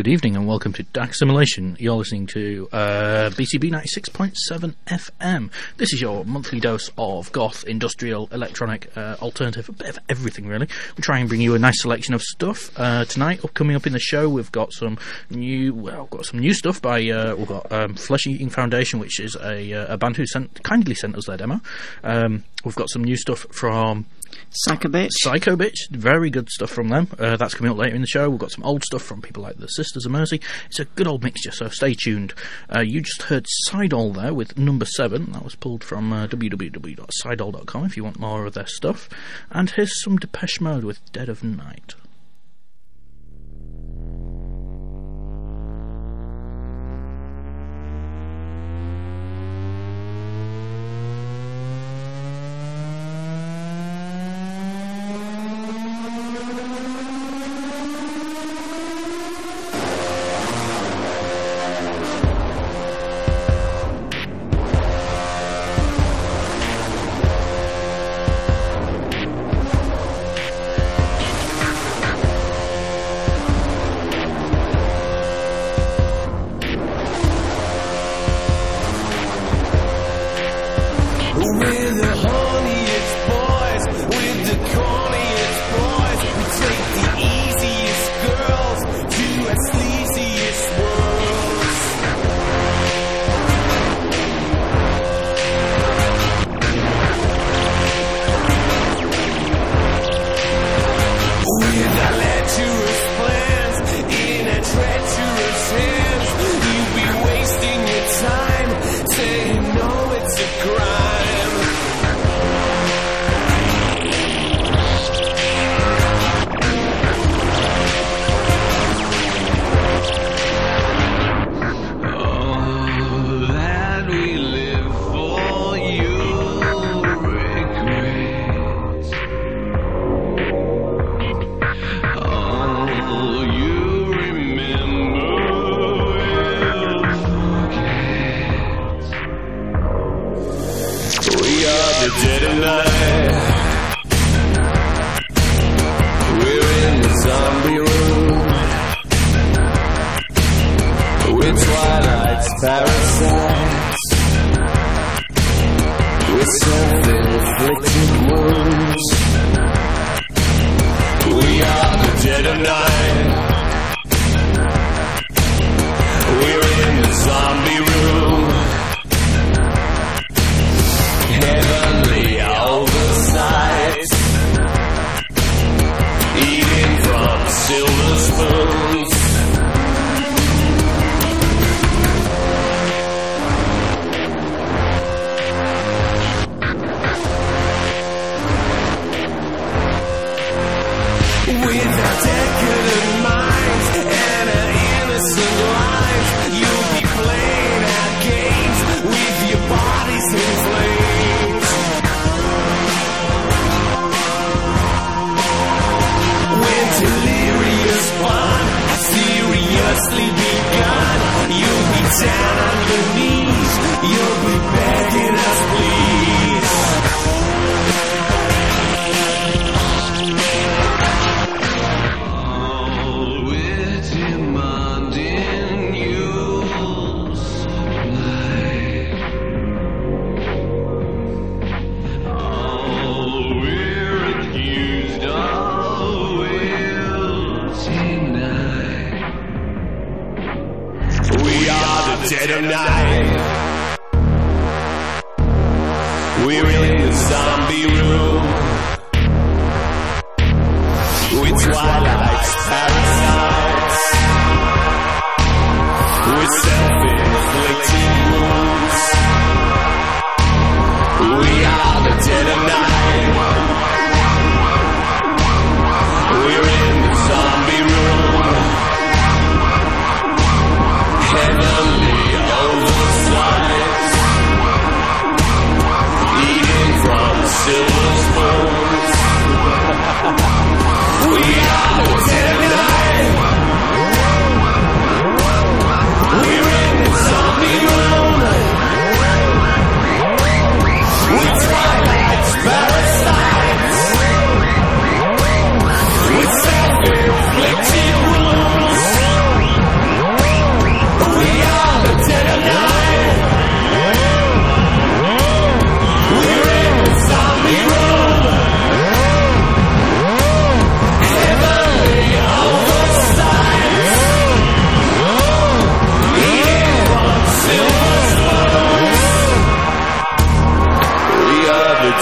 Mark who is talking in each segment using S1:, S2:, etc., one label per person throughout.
S1: Good evening and welcome to Dark Simulation. You're listening to BCB 96.7 FM. This is your monthly dose of goth, industrial, electronic, alternative, a bit of everything really. We try and bring you a nice selection of stuff. Tonight, coming up in the show, we've got some new stuff by we've got Flesh Eating Foundation, which is a band who kindly sent us their demo. We've got some new stuff from
S2: Psycho Bitch,
S1: very good stuff from them. That's coming up later in the show. We've got some old stuff from people like the Sisters of Mercy. It's a good old mixture, so stay tuned. You just heard Sideall there with number 7. That was pulled from www.sideall.com if you want more of their stuff. And here's some Depeche Mode with Dead of Night.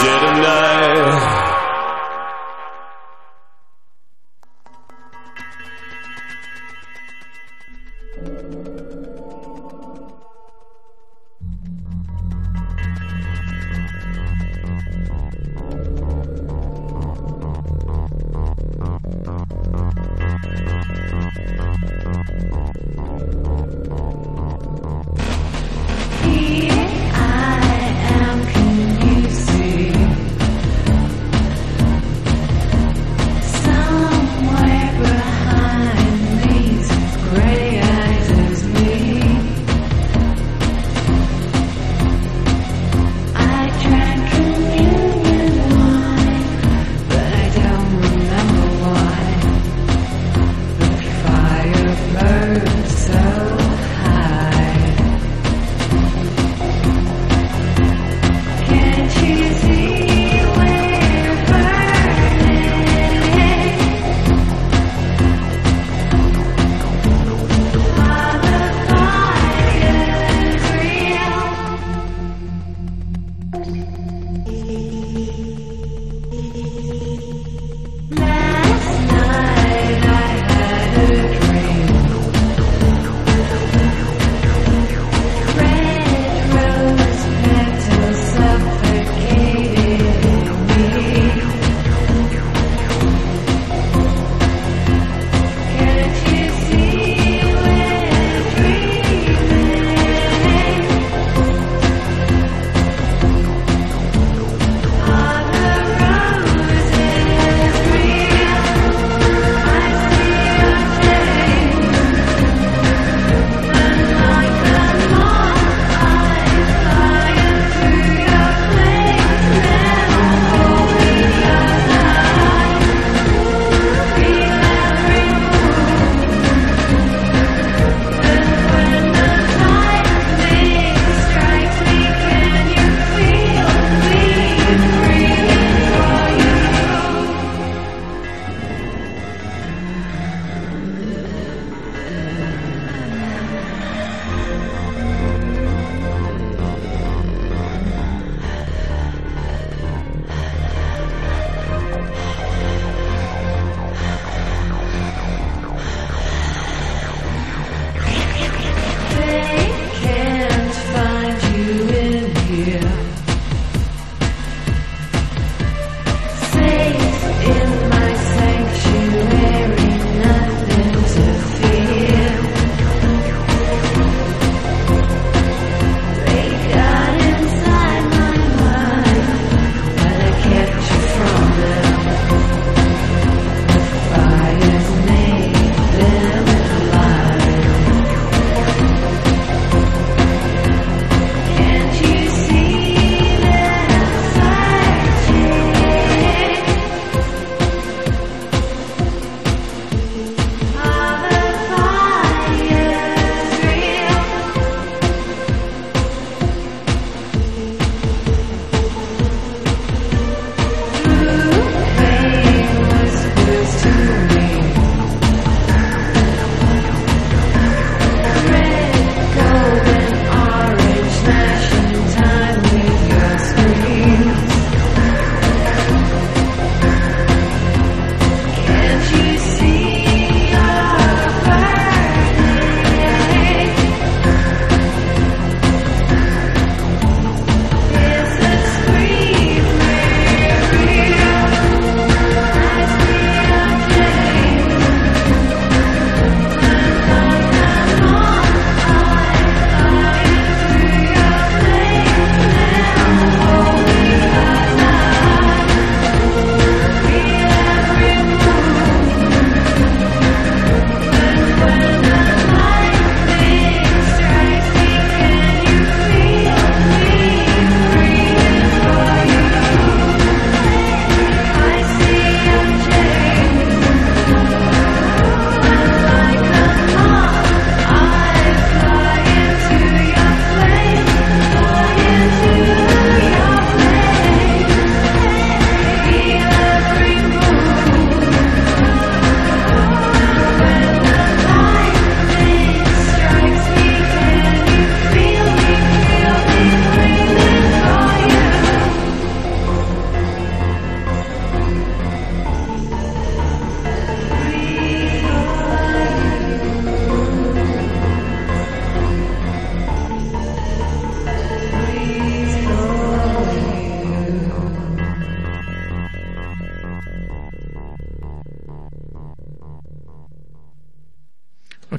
S3: dead of night.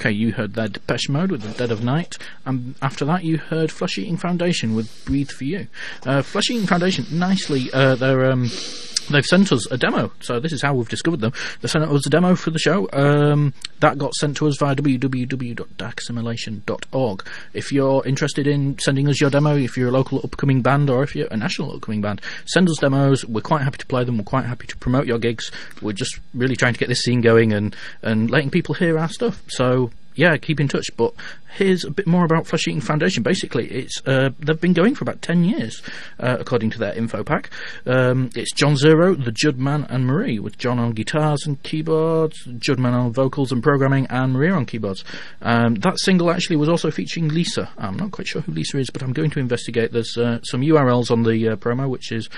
S1: Okay, you heard their Depeche Mode with The Dead of Night, and after that you heard Flesh Eating Foundation with Breathe For You. Flesh Eating Foundation, nicely, they've sent us a demo, so this is how we've discovered them. They sent us a demo for the show. That got sent to us via www.darkassimilation.org. If you're interested in sending us your demo, if you're a local upcoming band or if you're a national upcoming band, send us demos. We're quite happy to play them. We're quite happy to promote your gigs. We're just really trying to get this scene going and letting people hear our stuff. So yeah, keep in touch. But here's a bit more about Flesh Eating Foundation. Basically, it's they've been going for about 10 years, according to their info pack. It's John Zero, the Judman, and Marie, with John on guitars and keyboards, Judman on vocals and programming, and Marie on keyboards. That single actually was also featuring Lisa. I'm not quite sure who Lisa is, but I'm going to investigate. There's some URLs on the promo, which is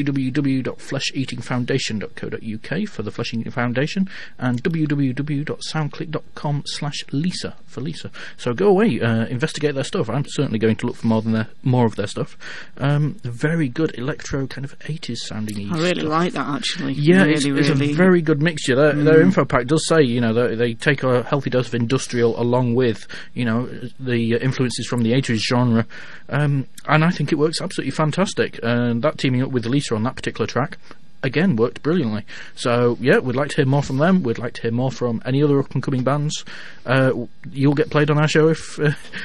S1: www.flesheatingfoundation.co.uk for the Flesh Eating Foundation, and www.soundclick.com/Lisa for Lisa. So go away, investigate their stuff. I'm certainly going to look for more of their stuff. Very good electro kind of 80s sounding.
S2: I really like that, actually.
S1: Yeah,
S2: really,
S1: it's a very good mixture. Their info pack does say, they take a healthy dose of industrial along with, the influences from the 80s genre, and I think it works absolutely fantastic. And that teaming up with Lisa on that particular track, again, worked brilliantly. So yeah, we'd like to hear more from them. We'd like to hear more from any other up and coming bands. You'll get played on our show if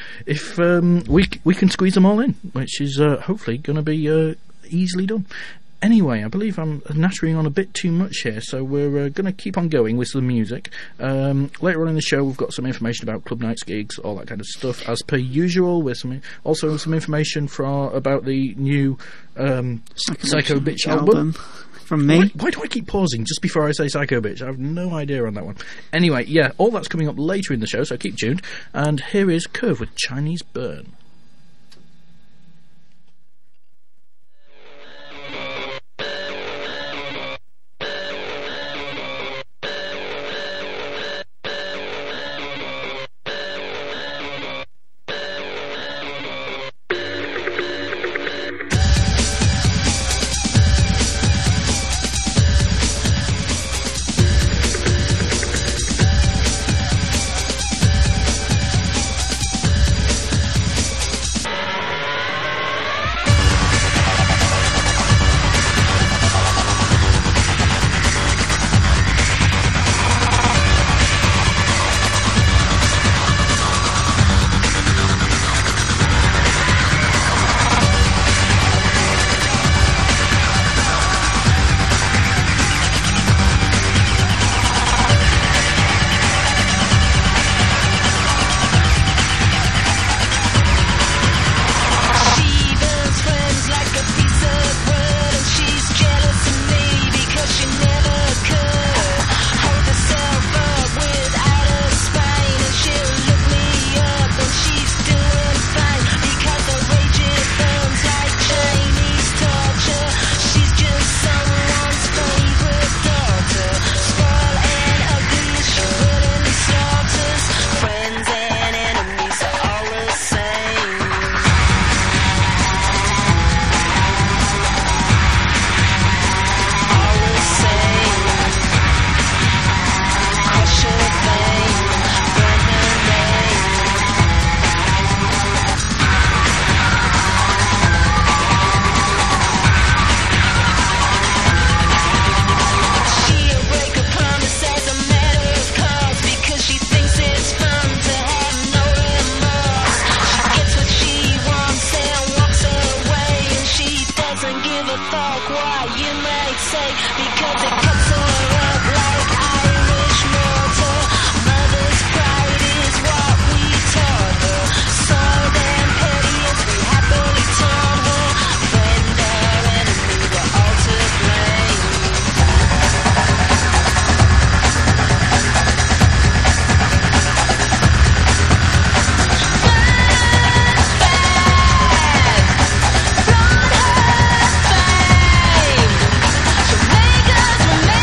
S1: we can squeeze them all in, which is hopefully going to be easily done. Anyway, I believe I'm nattering on a bit too much here, so we're going to keep on going with some music. Later on in the show, we've got some information about club nights, gigs, all that kind of stuff, as per usual, with also some information about the new Psycho Bitch album.
S2: From me.
S1: Why do I keep pausing just before I say Psycho Bitch? I have no idea on that one. Anyway, yeah, all that's coming up later in the show, so keep tuned. And here is Curve with Chinese Burn.
S4: Make us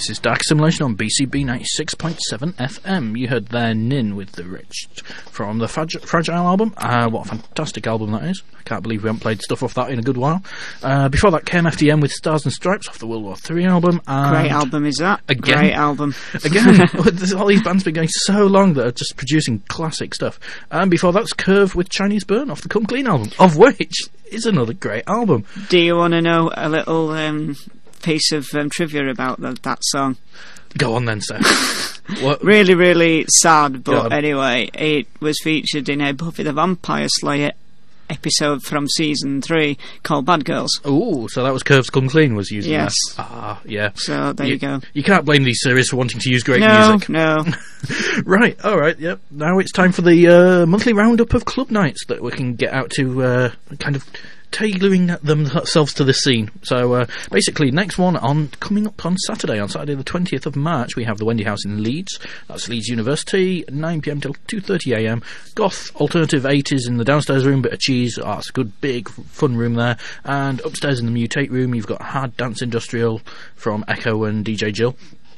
S1: This is Dark Simulation on BCB 96.7 FM. You heard there Nin with The Rich from the Fragile album. What a fantastic album that is. I can't believe we haven't played stuff off that in a good while. Before that, KMFDM with Stars and Stripes off the World War III album.
S2: Great album is that.
S1: Again,
S2: great album.
S1: Again, all these bands have been going so long that are just producing classic stuff. And before that's Curve with Chinese Burn off the Come Clean album, of which is another great album.
S2: Do you want to know a little piece of trivia about that song?
S1: Go on then, Seth. What?
S2: Really, really sad, but anyway, it was featured in a Buffy the Vampire Slayer episode from season 3 called Bad Girls.
S1: Oh, so that was Curve's Come Clean was using
S2: yes.
S1: that. Ah, yeah.
S2: So there you go.
S1: You can't blame these series for wanting to use great music.
S2: No.
S1: Right, alright, yep. Now it's time for the monthly roundup of club nights that we can get out to kind of tailoring themselves to the scene. So basically, next one coming up on Saturday the 20th of March, we have the Wendy House in Leeds. That's Leeds University, 9pm till 2:30am. Goth Alternative 80s in the downstairs room, bit of cheese. Oh, it's a good big fun room there. And upstairs in the Mutate room, you've got Hard Dance Industrial from Echo and DJ Jill.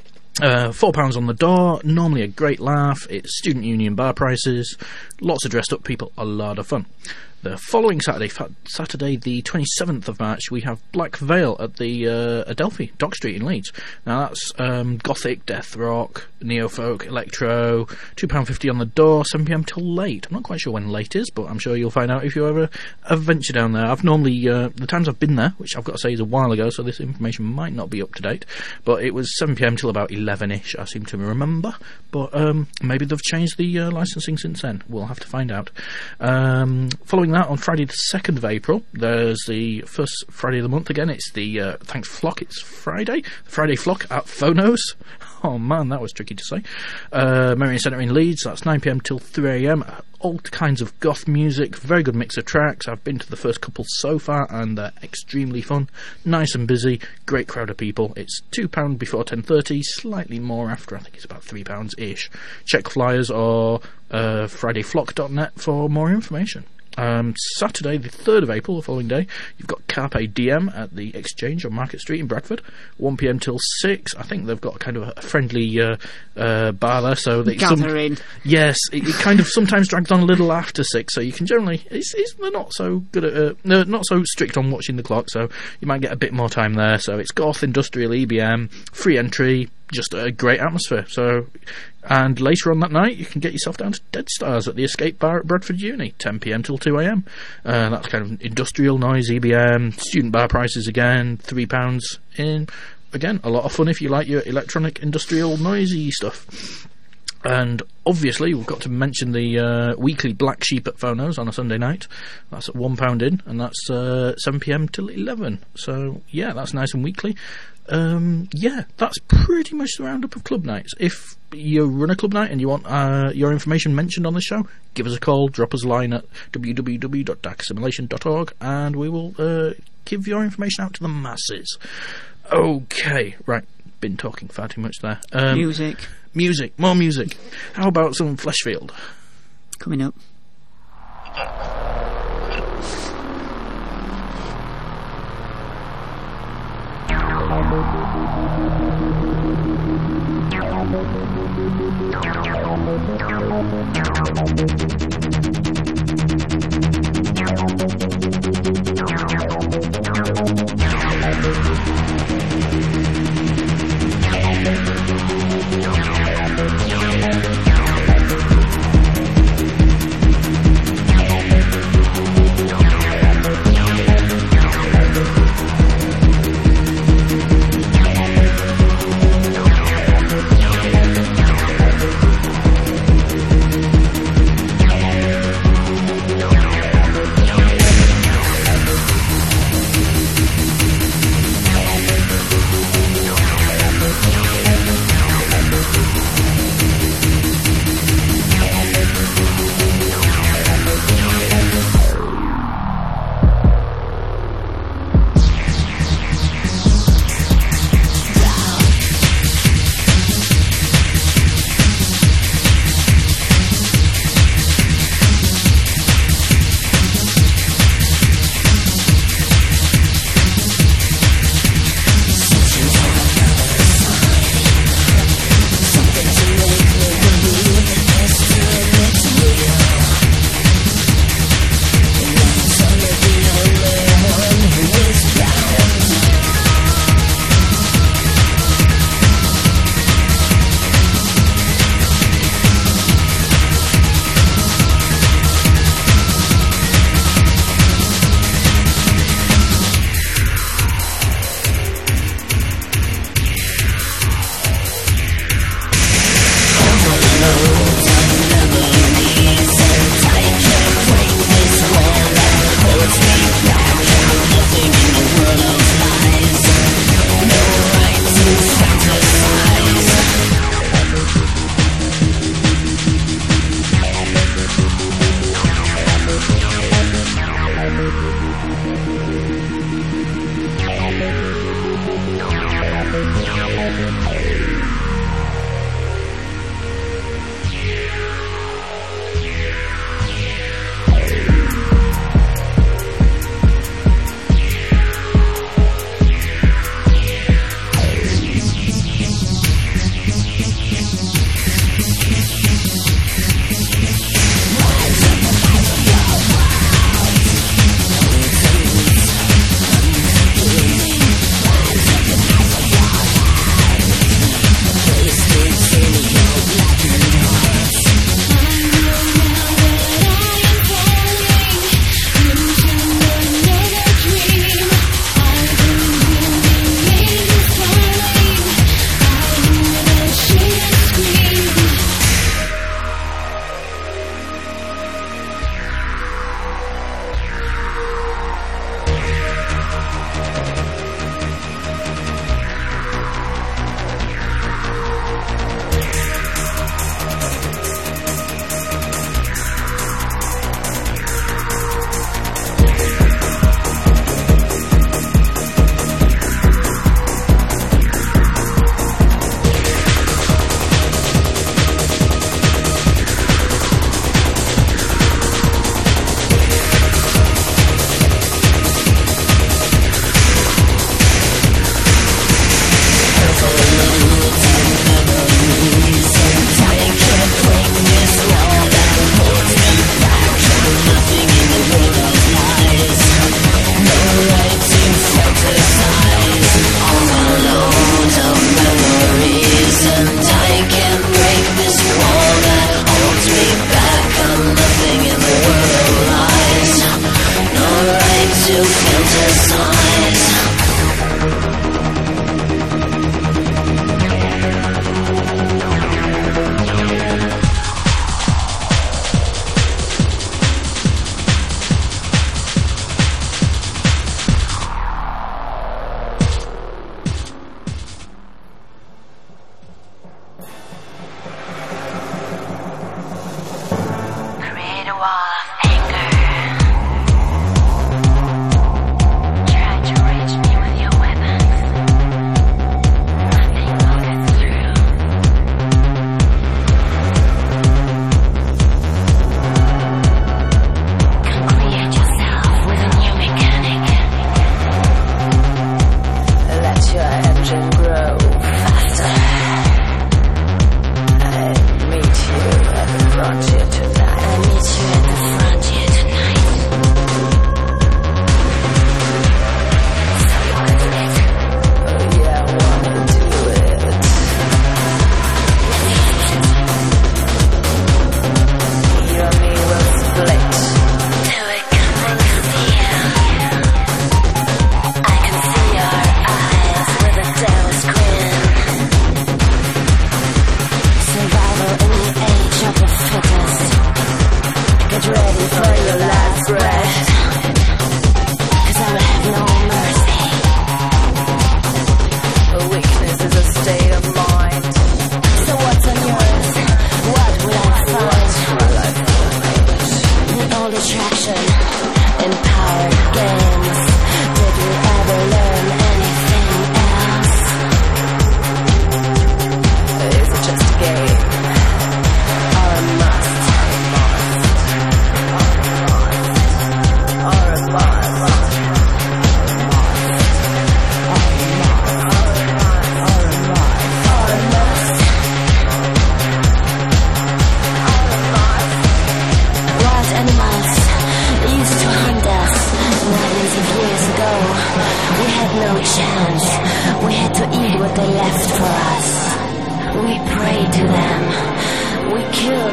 S1: £4 on the door, normally a great laugh. It's student union bar prices, lots of dressed up people, a lot of fun. The following Saturday, the 27th of March, we have Black Veil at the Adelphi, Dock Street in Leeds. Now that's gothic, death rock, neo-folk, electro, £2.50 on the door, 7pm till late. I'm not quite sure when late is, but I'm sure you'll find out if you ever venture down there. I've normally, the times I've been there, which I've got to say is a while ago, so this information might not be up to date, but it was 7pm till about 11ish, I seem to remember. But maybe they've changed the licensing since then. We'll have to find out. Following that, on Friday the 2nd of April, there's the first Friday of the month again. It's the Thanks Flock. It's Friday Flock at Phonos. Oh man, that was tricky to say. Merrion Centre in Leeds. That's 9pm till 3am. All kinds of goth music, very good mix of tracks. I've been to the first couple so far and they're extremely fun, nice and busy, great crowd of people. It's £2 before 10:30, slightly more after. I think it's about £3-ish. Check flyers or fridayflock.net for more information. Saturday the 3rd of April, the following day, you've got Carpe Diem at the Exchange on Market Street in Bradford, 1pm till 6. I think they've got kind of a friendly bar there, so that
S2: gathering.
S1: Yes, it kind of sometimes drags on a little after 6, so you can generally they're not so good at not so strict on watching the clock, so you might get a bit more time there. So it's goth, industrial, EBM, free entry, just a great atmosphere. So, and later on that night, you can get yourself down to Dead Stars at the Escape Bar at Bradford Uni, 10pm till 2am. That's kind of industrial noise, EBM, student bar prices again, £3 in. Again, a lot of fun if you like your electronic, industrial, noisy stuff. And obviously, we've got to mention the weekly Black Sheep at Phonos on a Sunday night. That's at £1 in, and that's 7pm till 11. So, yeah, that's nice and weekly. Yeah, that's pretty much the roundup of club nights. If you run a club night and you want your information mentioned on the show, give us a call, drop us a line at www.darksimulation.org, and we will give your information out to the masses. Okay, right, been talking far too much there.
S2: Music,
S1: more music. How about some Fleshfield?
S2: Coming up.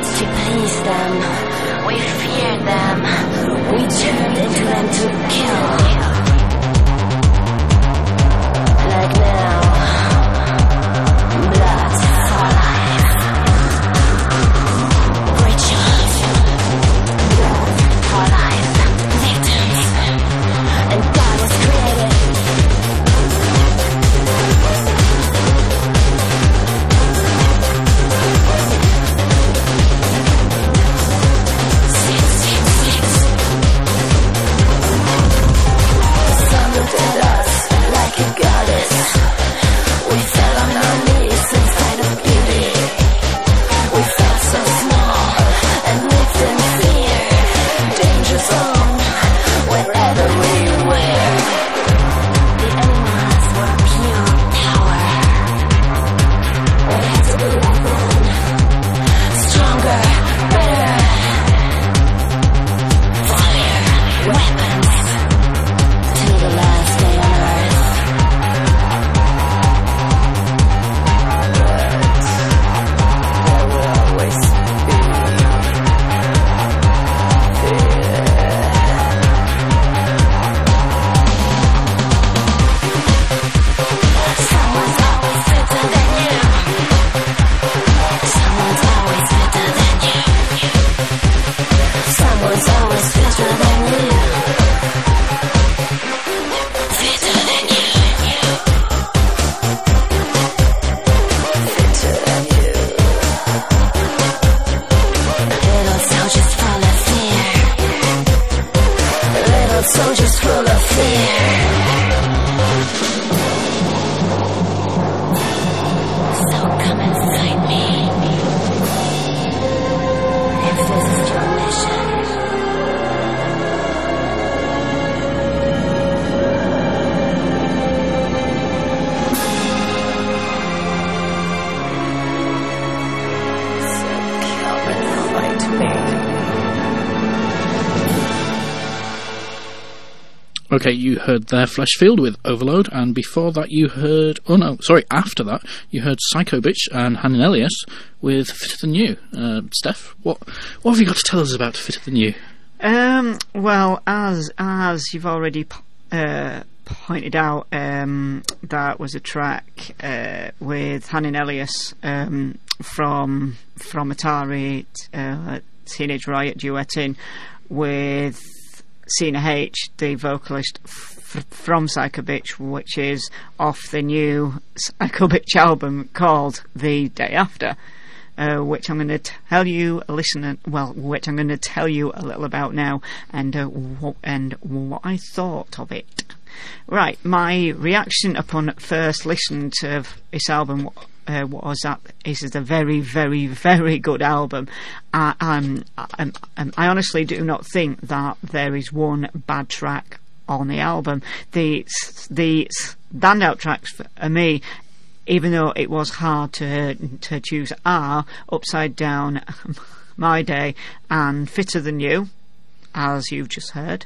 S4: tried to please them. We feared them. We turned into them to kill. Like now, blood for life. Rituals, blood for life. Victims, and God was created. Soldiers full of fear. So come inside me. If this is your mission. So come and fight me.
S1: Okay, you heard there Fleshfield with Overload, and before that you heard... after that, you heard Psycho Bitch and Hannah Elias with Fitter Than You. Steph, what have you got to tell us about Fitter Than You?
S2: Well, as you've already pointed out, that was a track with Hannah Elias from Atari, Teenage Riot duetting with Cena H, the vocalist from Psycho Bitch, which is off the new Psycho Bitch album called The Day After, which I'm going to tell you a little about now, and what I thought of it. Right, my reaction upon first listening to this album was that this is a very, very, very good album. I honestly do not think that there is one bad track on the album. The standout tracks for me, even though it was hard to choose, are Upside Down, My Day, and Fitter Than You, as you've just heard.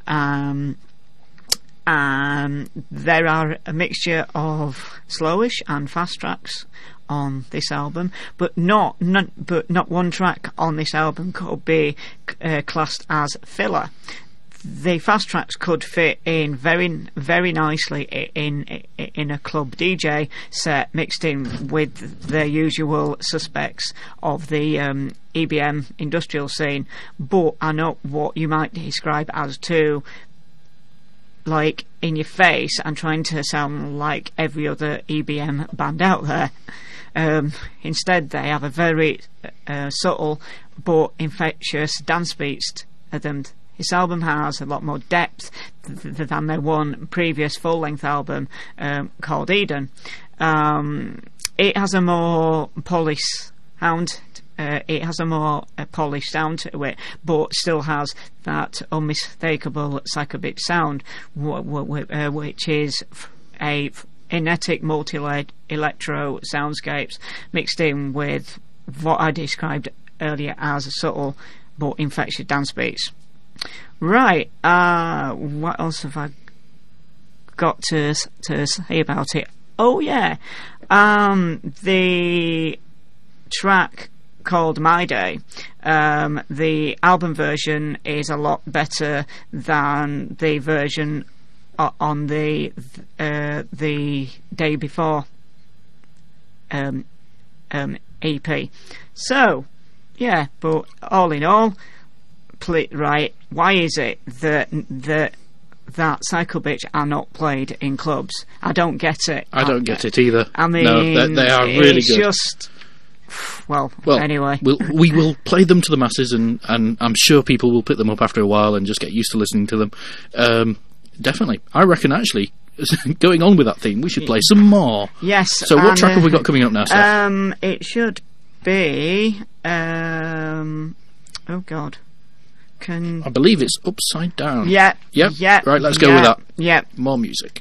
S2: There are a mixture of slowish and fast tracks on this album, but not one track on this album could be classed as filler. The fast tracks could fit in very, very nicely in a club DJ set, mixed in with the usual suspects of the EBM industrial scene, but are not what you might describe as too like in your face and trying to sound like every other EBM band out there. Instead, they have a very subtle but infectious dance beats to them. This album has a lot more depth than their one previous full-length album called Eden. It has a more polished sound. It has a more polished sound to it, but still has that unmistakable Psycho Bitch sound, which is a frenetic multi-electro soundscapes mixed in with what I described earlier as subtle but infectious dance beats. Right, what else have I got to say about it? Oh yeah, the track called My Day. The album version is a lot better than the version on the Day Before EP. So, yeah, but all in all, right, why is it that Psycho Bitch are not played in clubs? I don't get it.
S1: I don't get it either.
S2: I mean,
S1: no, they are really
S2: it's
S1: good.
S2: Just, well, anyway.
S1: We will play them to the masses, and I'm sure people will pick them up after a while and just get used to listening to them. Definitely. I reckon, actually, going on with that theme, we should play some more.
S2: Yes.
S1: So what track have we got coming up now, Seth?
S2: It should be... oh, God.
S1: I believe it's Upside Down.
S2: Yeah.
S1: Yep.
S2: Yeah.
S1: Right, let's go with that.
S2: Yeah.
S1: More music.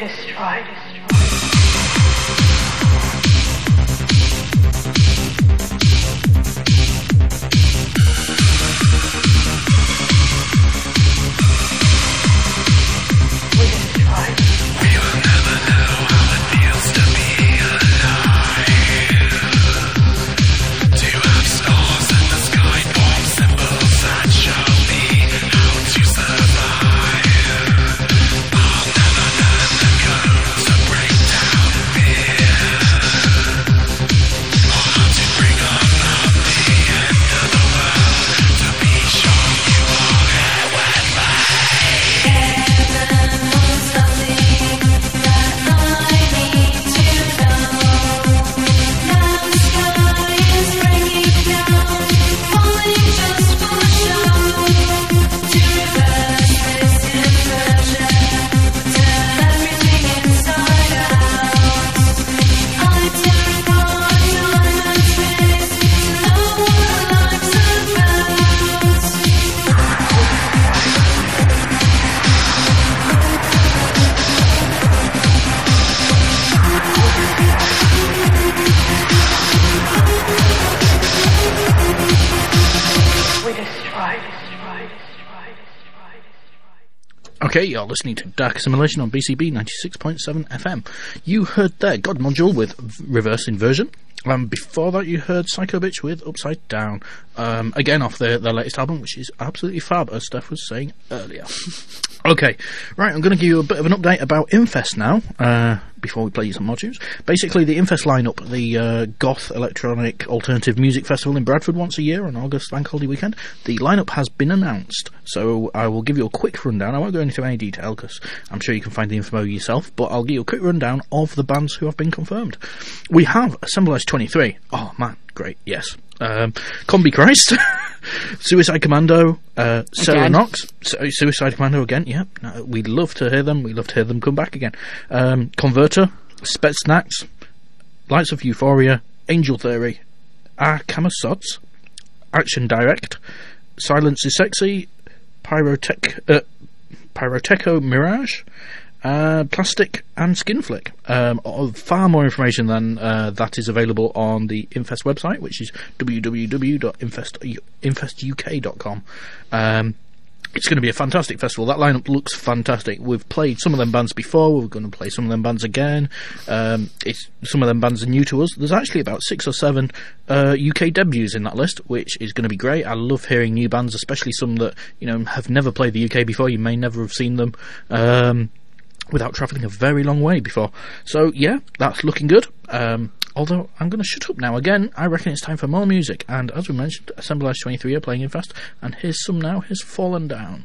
S4: destroy.
S1: Okay, you're listening to Dark Assimilation on BCB 96.7 FM. You heard there God Module with Reverse Inversion. Before that you heard Psycho Bitch with Upside Down. Again off their latest album, which is absolutely fab, as Steph was saying earlier. Okay, right, I'm going to give you a bit of an update about Infest now, before we play you some more tunes. Basically, the Infest lineup, the goth electronic alternative music festival in Bradford once a year on August Bank Holiday weekend, the lineup has been announced. So I will give you a quick rundown. I won't go into any detail because I'm sure you can find the info yourself, but I'll give you a quick rundown of the bands who have been confirmed. We have Assemblage 23. Oh man, great, yes. Combi Christ, Suicide Commando, Sarah Knox, Suicide Commando again, yeah. No, we'd love to hear them, come back again. Converter, Spetsnax, Lights of Euphoria, Angel Theory, Kamasots, Action Direct, Silence is Sexy, Pyrotecho Mirage, Plastic and Skinflick. Far more information than that is available on the Infest website, which is www.infestuk.com. It's going to be a fantastic festival. That lineup looks fantastic. We've played some of them bands before. We're going to play some of them bands again. Some of them bands are new to us. There's actually about 6 or 7 UK debuts in that list, which is going to be great. I love hearing new bands, especially some that have never played the UK before. You may never have seen them without travelling a very long way before. So yeah, that's looking good. Although I'm going to shut up now. Again, I reckon it's time for more music. And as we mentioned, Assemblage 23 are playing Infest. And here's some now. Here's Fallen Down.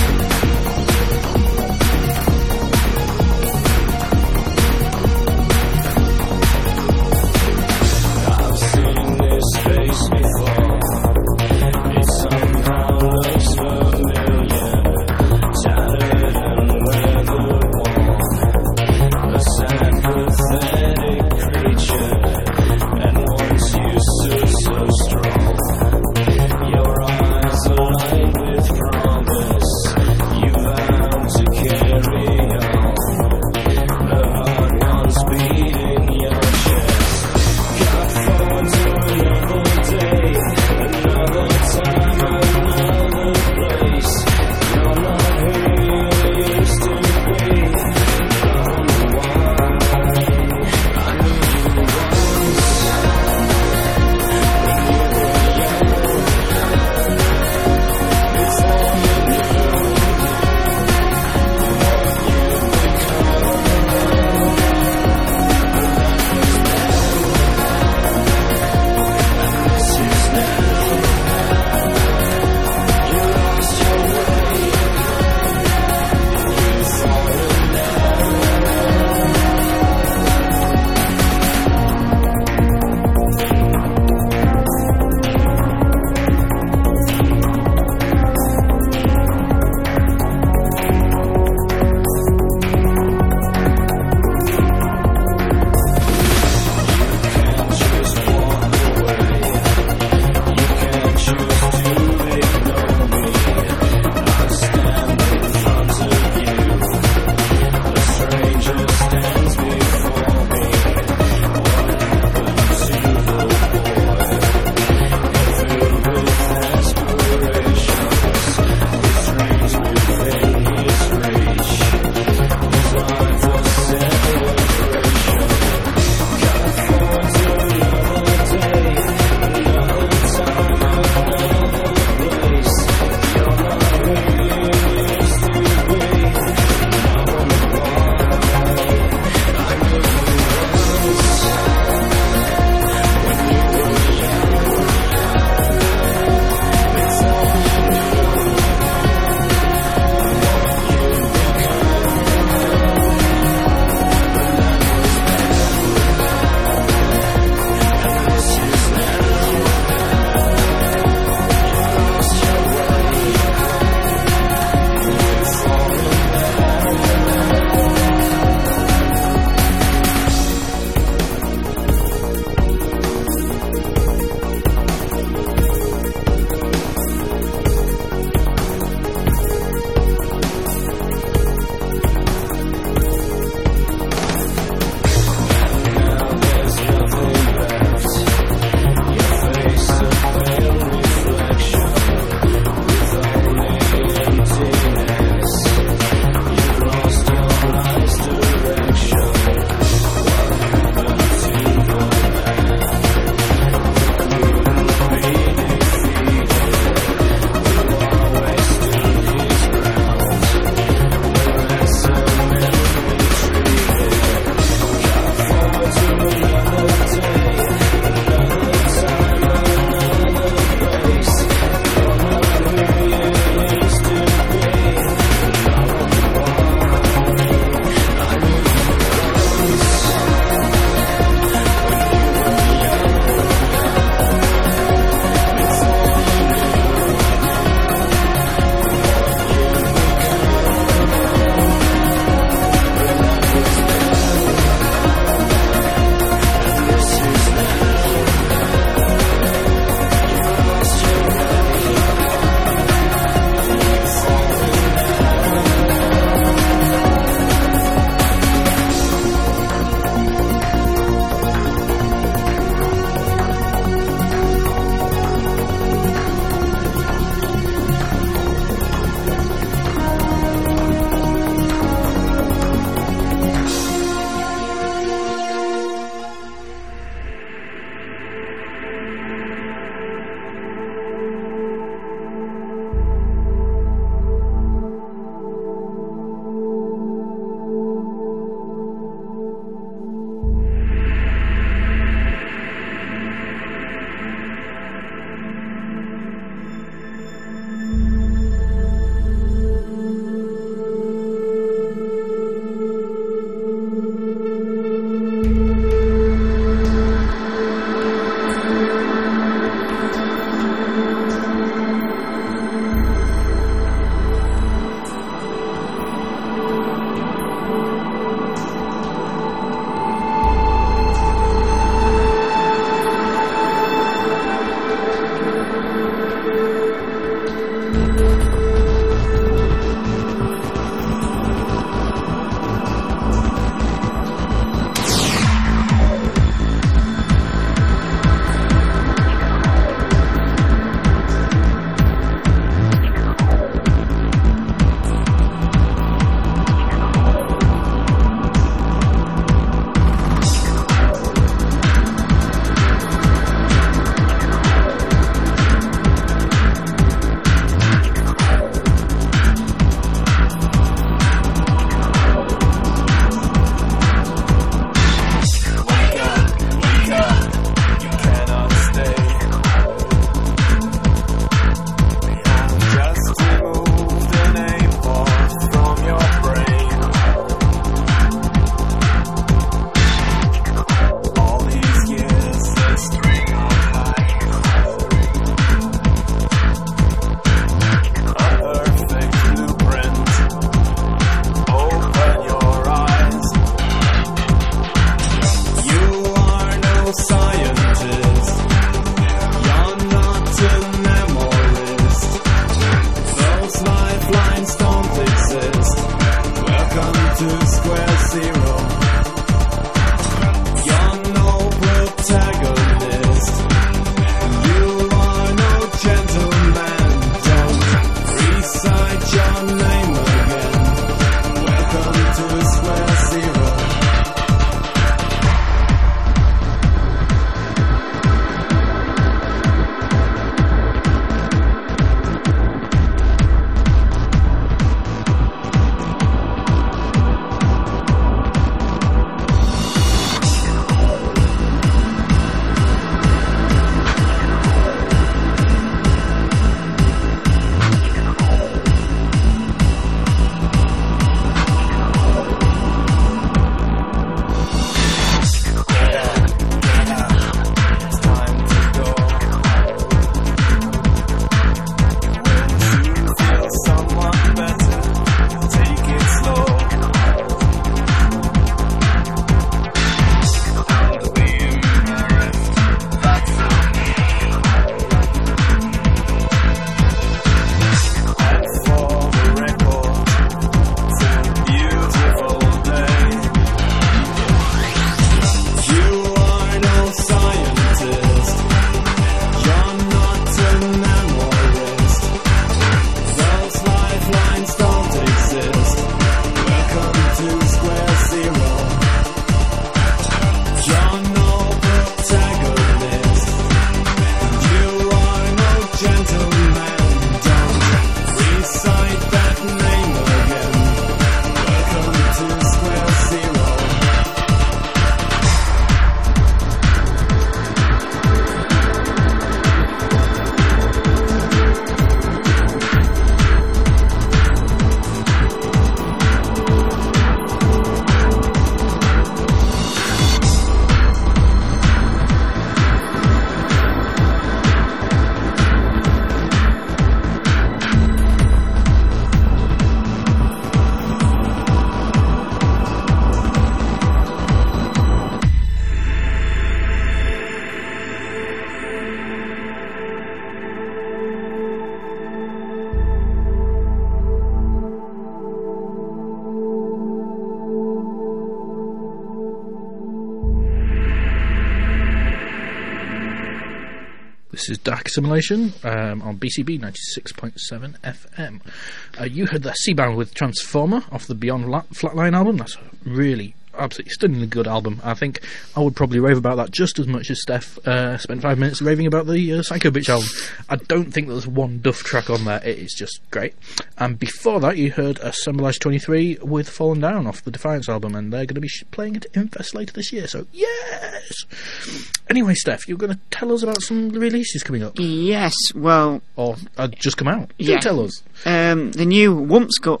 S1: This is Dark Assimilation on BCB 96.7 FM. You heard the Seabound with Transformer off the Beyond Flatline album. That's a really absolutely stunningly good album. I think I would probably rave about that just as much as Steph spent 5 minutes raving about the Psycho Bitch album. I don't think there's one duff track on there. It is just great. And before that you heard Assemblage 23 with Fallen Down off the Defiance album, and they're going to be playing at Infest later this year, so yes! Anyway, Steph, you're going to tell us about some releases coming up.
S2: Yes, well...
S1: Or just come out.
S2: Yeah.
S1: Do tell us.
S2: The new Wumpscut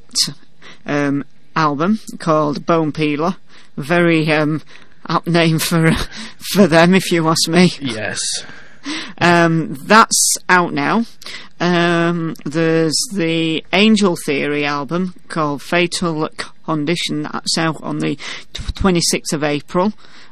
S2: album called Bone Peeler. Very apt name for them, if you ask me.
S1: Yes.
S2: That's out now. There's the Angel Theory album called Fatal Condition. That's out on the 26th of April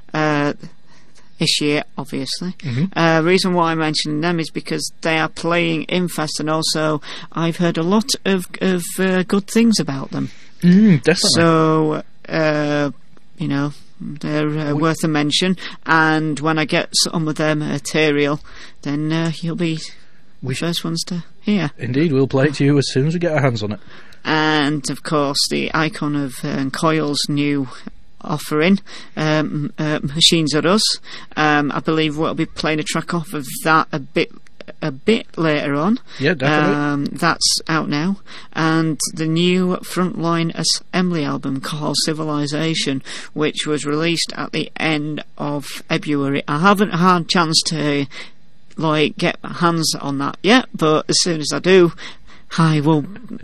S2: this year, obviously.
S1: Mm-hmm.
S2: Reason why I mention them is because they are playing Infest, and also I've heard a lot of good things about them.
S1: Definitely.
S2: So, you know, they're worth a mention, and when I get some of their material, then you'll be the first ones to hear.
S1: Indeed, we'll play it to you as soon as we get our hands on it.
S2: And, of course, the Icon of Coil's new offering, Machines Are Us. I believe we'll be playing a track off of that a bit later on.
S1: Yeah, definitely.
S2: That's out now. And the new Frontline Assembly album called Civilization, which was released at the end of February. I haven't had a chance to get my hands on that yet, but as soon as I do, I will,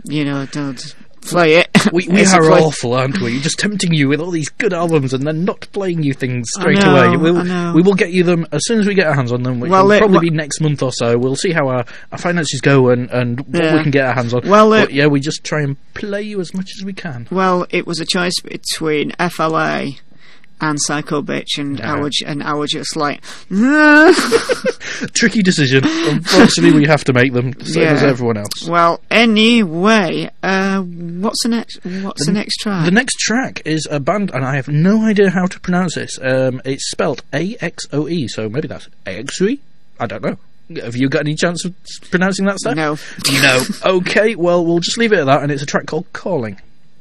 S2: play it.
S1: We are awful, aren't we? Just tempting you with all these good albums and then not playing you things straight away.
S2: I know.
S1: We will get you them as soon as we get our hands on them, which will probably be next month or so. We'll see how our finances go and what we can get our hands on. But we just try and play you as much as we can.
S2: Well, it was a choice between FLA and Psycho Bitch, and I was just like...
S1: Tricky decision. Unfortunately, we have to make them, same as everyone else.
S2: Well, anyway, what's the next track?
S1: The next track is a band, and I have no idea how to pronounce this. It's spelt AXOE, so maybe that's AXOE? I don't know. Have you got any chance of pronouncing that, Steph?
S2: No.
S1: No. Okay, well, we'll just leave it at that, and it's a track called Calling.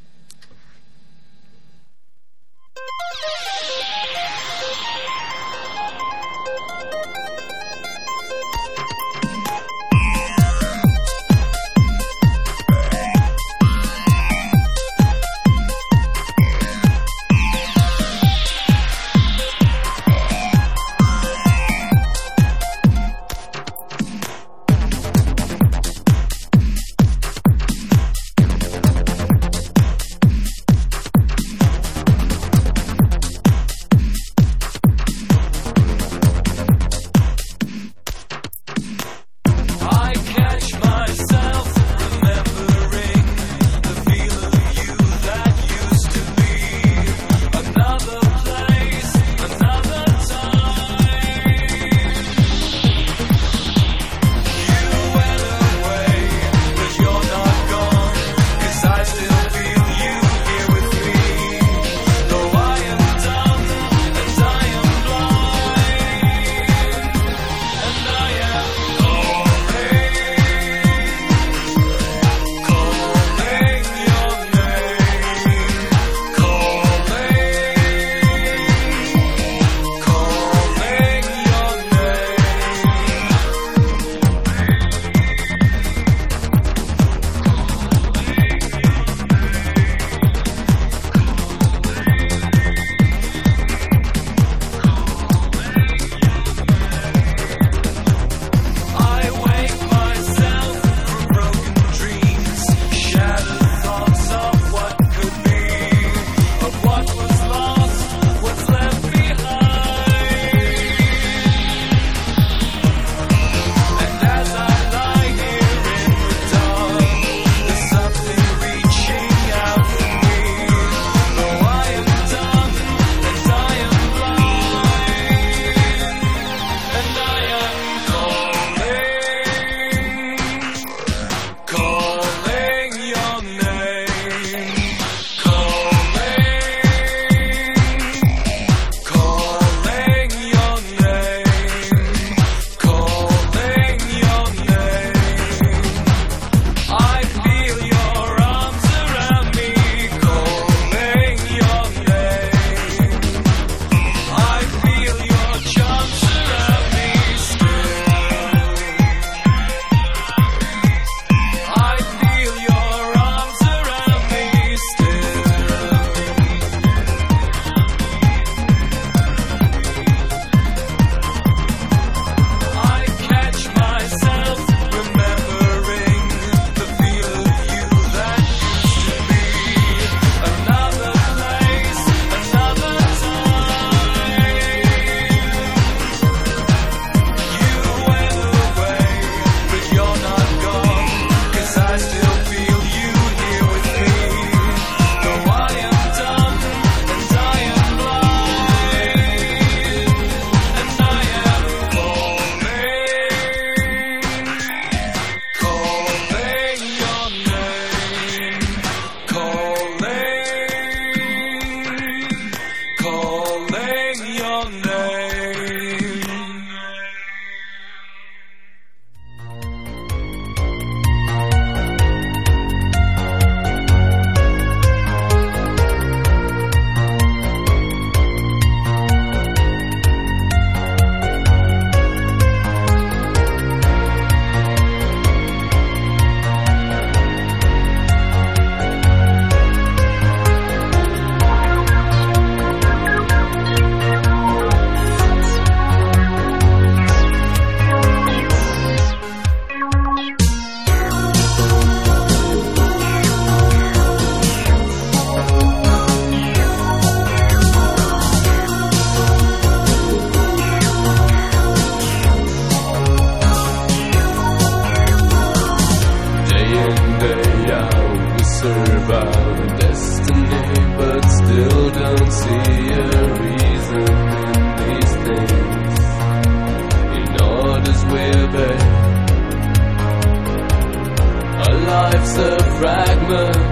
S3: life's a fragment,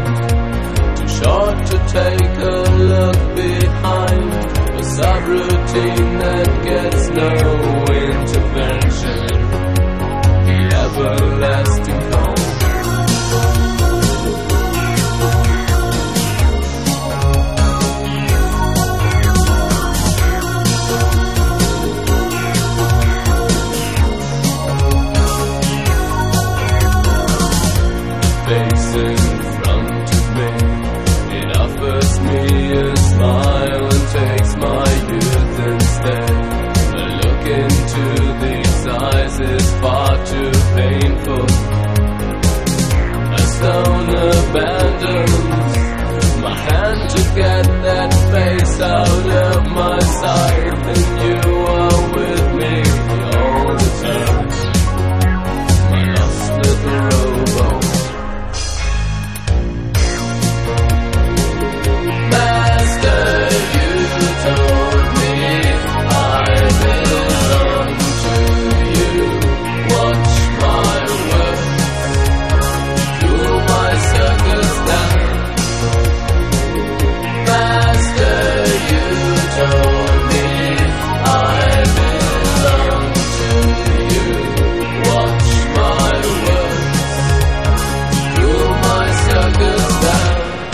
S3: too short to take a look behind. A subroutine that gets no intervention. everlasting home. Face in front of me, it offers me a smile and takes my youth instead. A look into these eyes is far too painful. A stone abandons my hand to get that face out of my sight, and you are with me all the time. My lost little rowboat. Master, you told me I belong to you. Watch my words, cool my circus down. Master, you told me I belong to you. Watch my words, cool my circus down.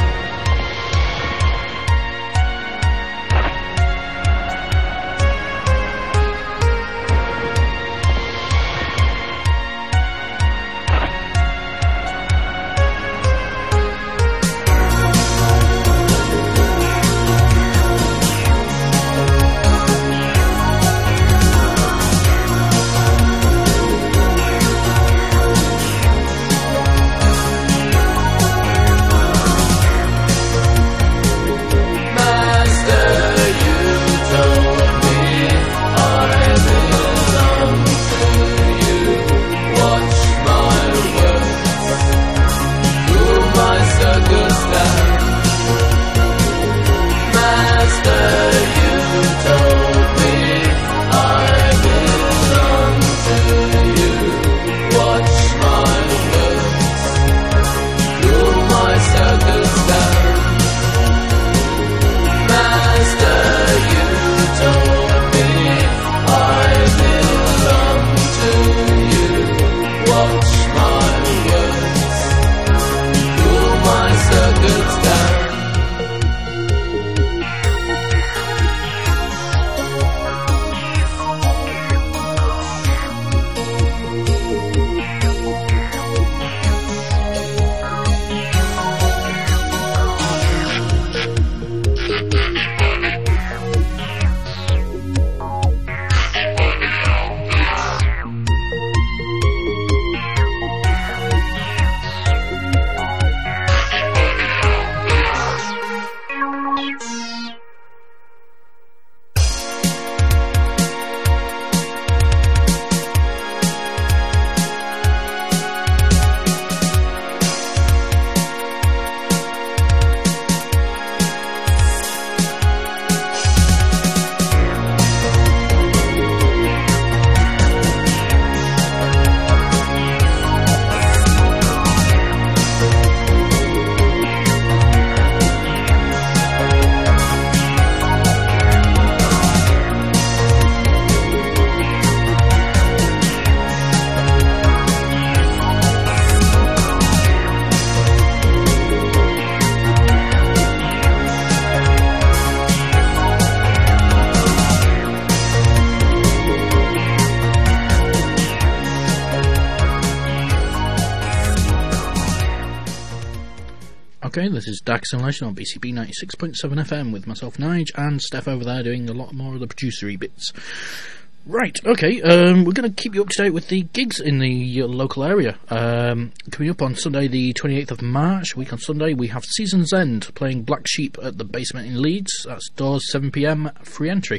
S1: Okay, this is Dark Simulation on BCB 96.7 FM with myself, Nige, and Steph over there doing a lot more of the producery bits. Right, okay, we're going to keep you up to date with the gigs in the local area. Coming up on Sunday the 28th of March, week on Sunday, we have Season's End playing Black Sheep at the Basement in Leeds. That's doors 7pm, free entry.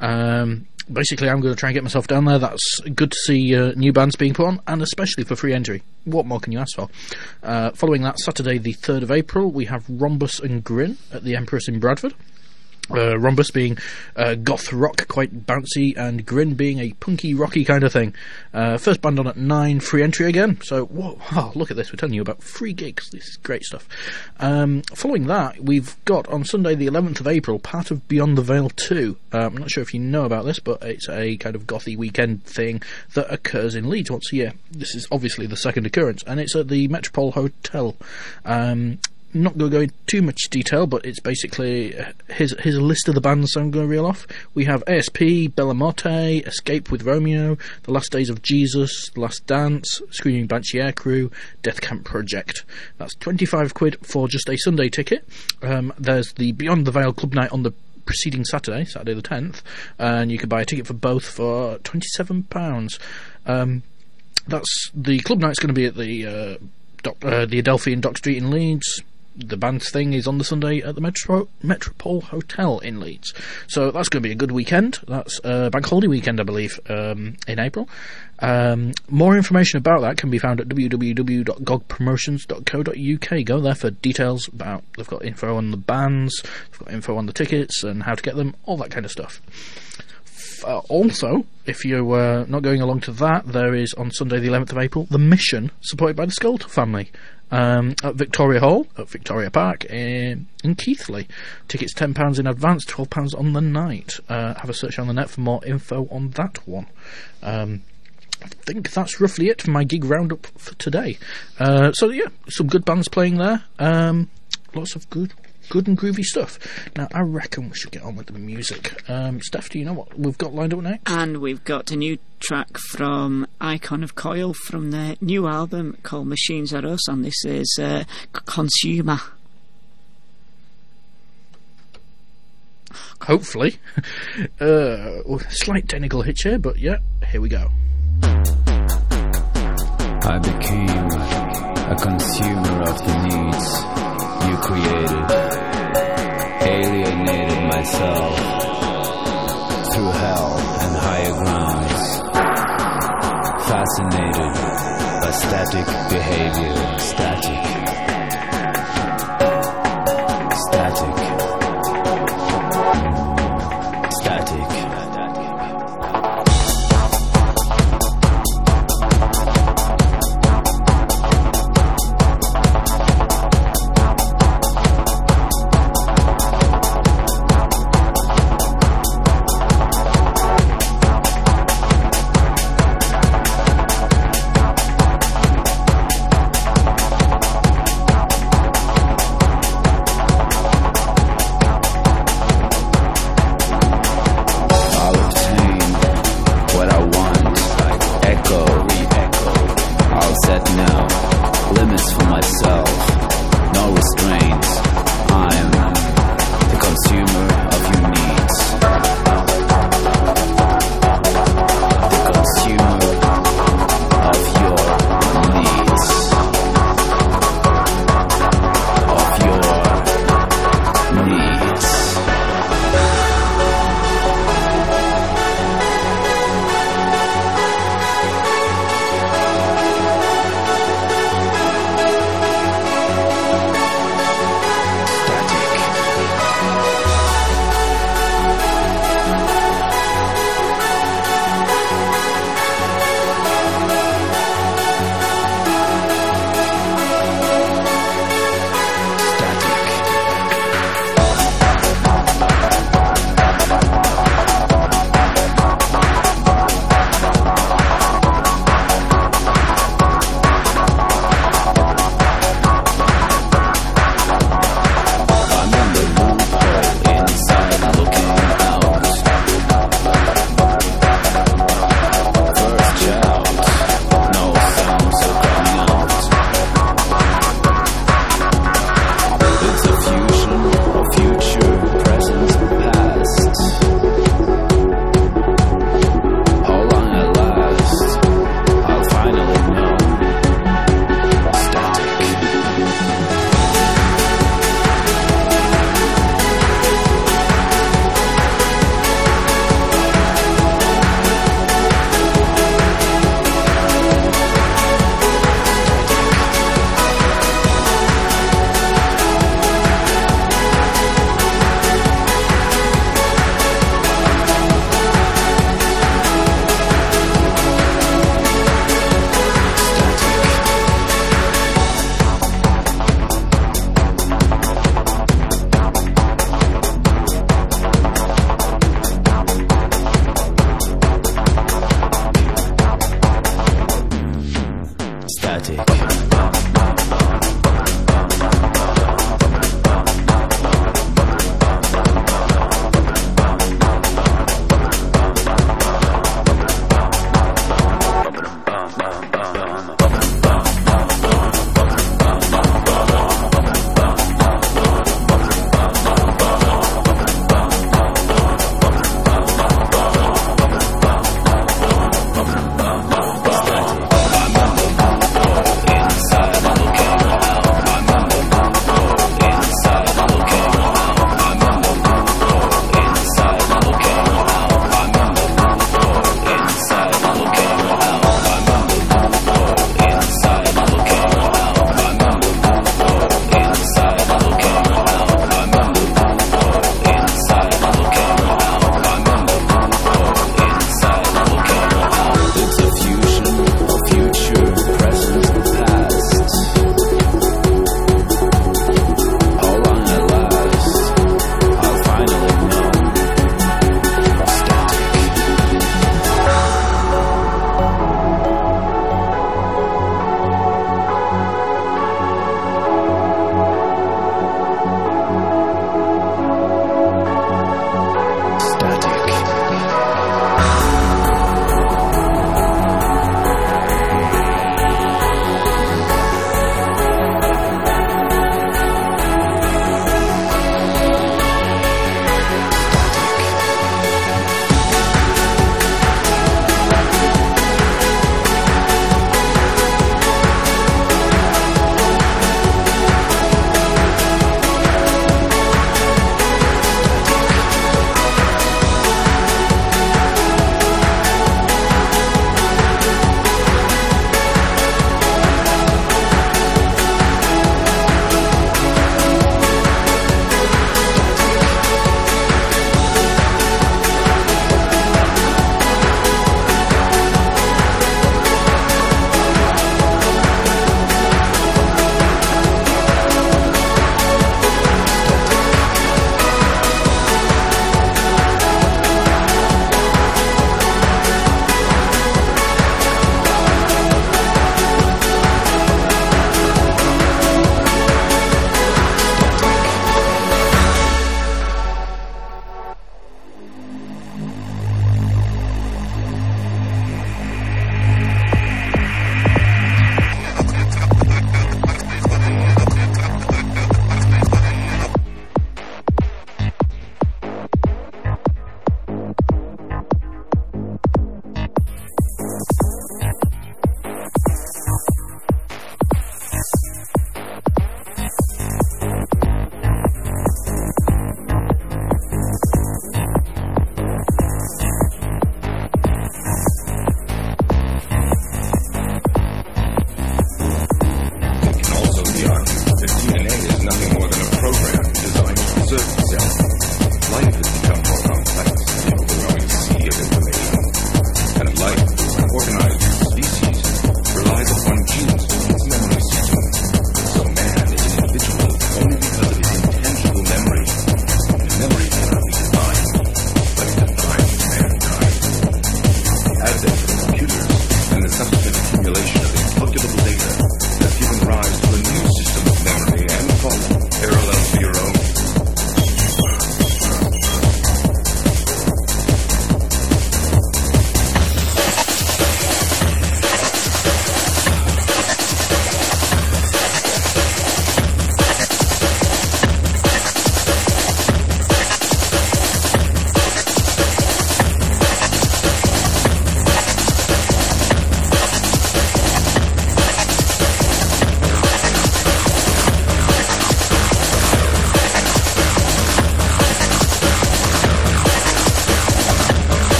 S1: Basically, I'm going to try and get myself down there. That's good to see new bands being put on, and especially for free entry. What more can you ask for? Following that, Saturday the 3rd of April, we have Rhombus and Grin at the Empress in Bradford. Rhombus being goth rock, quite bouncy, and Grin being a punky, rocky kind of thing. First band on at 9, free entry again. So, whoa, oh, look at this, we're telling you about free gigs. This is great stuff. Following that, we've got on Sunday the 11th of April, part of Beyond the Veil 2. I'm not sure if you know about this, but it's a kind of gothy weekend thing that occurs in Leeds once a year. This is obviously the second occurrence, and it's at the Metropole Hotel. Not going to go into too much detail, but it's basically here's a list of the bands I'm going to reel off. We have ASP, Bella Morte, Escape with Romeo, The Last Days of Jesus, The Last Dance, Screaming Banshee Aircrew, Death Camp Project. That's £25 for just a Sunday ticket. There's the Beyond the Veil Club Night on the preceding Saturday the 10th, and you can buy a ticket for both for £27. That's the club night's going to be at the Adelphi in Dock Street in Leeds. The band's thing is on the Sunday at the Metropole Hotel in Leeds. So that's going to be a good weekend. That's bank holiday weekend, I believe, in April. More information about that can be found at www.gogpromotions.co.uk. Go there for details about, they've got info on the bands, they've got info on the tickets and how to get them, all that kind of stuff. Also, if you're not going along to that, there is on Sunday the 11th of April, The Mission, supported by the Skeletal Family, at Victoria Hall, at Victoria Park in Keighley. Tickets £10 in advance, £12 on the night. Have a search on the net for more info on that one. I think that's roughly it for my gig roundup for today. So yeah, some good bands playing there. Lots of good and groovy stuff. Now, I reckon we should get on with the music. Steph, do you know what we've got lined up next?
S2: And we've got a new track from Icon of Coil from their new album called Machines Are Us, and this is Consumer.
S1: Hopefully. Slight technical hitch here, but yeah, here we go.
S5: I became a consumer of the needs you created, alienated myself through hell and higher grounds, fascinated by static behavior, static.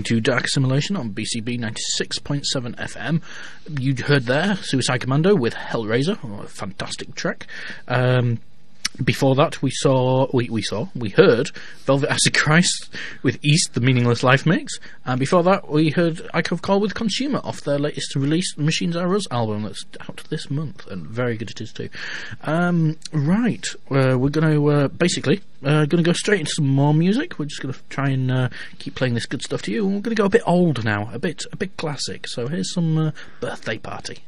S1: to Dark Assimilation on BCB 96.7 FM. You heard there Suicide Commando with Hellraiser, a fantastic track. Before that, we heard Velvet Acid Christ with East, the Meaningless Life Mix, and before that, we heard Ike of Call with Consumer off their latest release, Machines Are Us album, that's out this month, and very good it is too. Right, we're going to basically going to go straight into some more music. We're just going to try and keep playing this good stuff to you. And we're going to go a bit old now, a bit classic. So here's some Birthday Party.